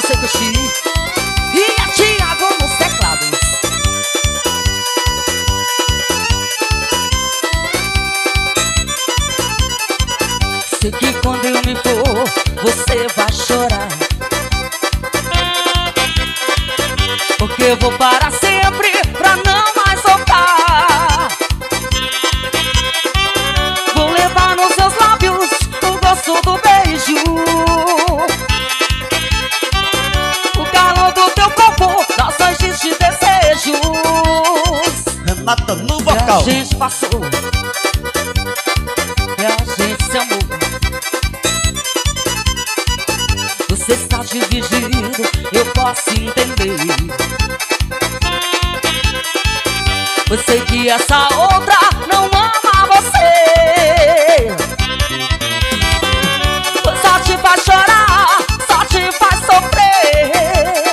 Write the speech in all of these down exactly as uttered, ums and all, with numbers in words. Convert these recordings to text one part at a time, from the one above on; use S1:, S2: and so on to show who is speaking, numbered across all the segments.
S1: você curtir. E a Thiago nos teclados. Sei que quando eu me for, você vai chorar, porque eu vou parar sempre pra não mais voltar. Vou levar nos seus lábios o gosto do beijo, o calor do teu corpo, nas noites de desejos.
S2: Renata no vocal.
S1: E a gente passou, e a gente se amou. Você está dividido, eu posso entender. Eu sei que essa outra não ama você. Só te faz chorar, só te faz sofrer.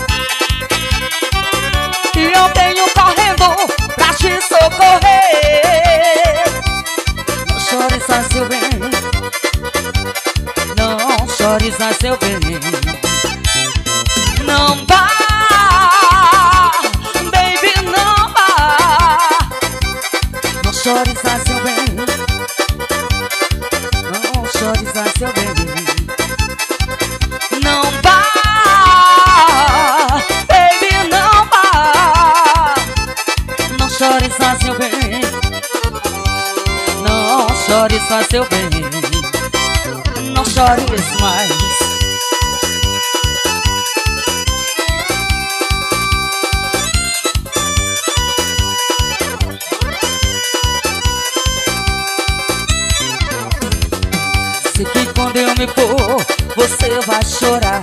S1: E eu venho correndo pra te socorrer. Não chore, sai seu bem. Não chore, sai seu bem. Não vá, baby, não vá. Não chore, sai seu bem. Não chore, sai seu bem. Não vá, baby, não vá. Não chore, sai seu bem. Não chore, sai seu bem. Não chores mais. Sei que quando eu me for, você vai chorar,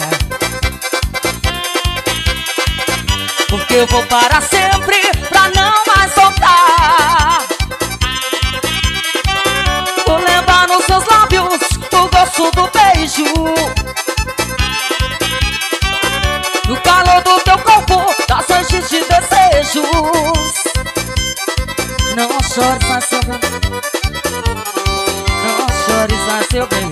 S1: porque eu vou parar sempre pra não mais voltar. Vou levar nos seus lábios o gosto do beijo, o calor do teu corpo, das noites de desejos. Não chore, sai seu bem. Não chore, sai seu bem.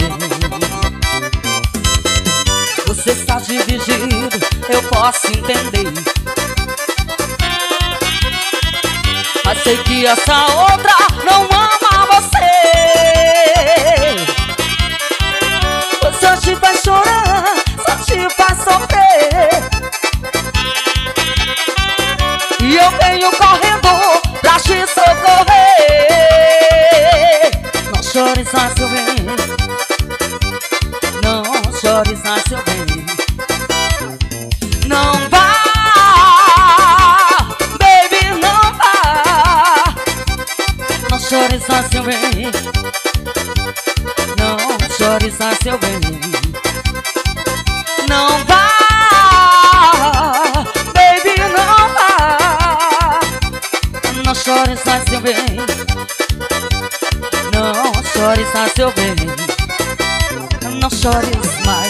S1: Você está dividido, eu posso entender, mas sei que essa outra não ama você. Só te faz chorar, só te faz sofrer. E eu venho correndo pra te socorrer. Não chore, sai seu bem. Não chore, sai seu bem. Não vá, baby, não vá. Não chore, sai seu bem. Não chore, sai seu bem. Não vá, baby, não vá. Não chore, sai seu bem. Não chore, sai seu bem. Não chores mais.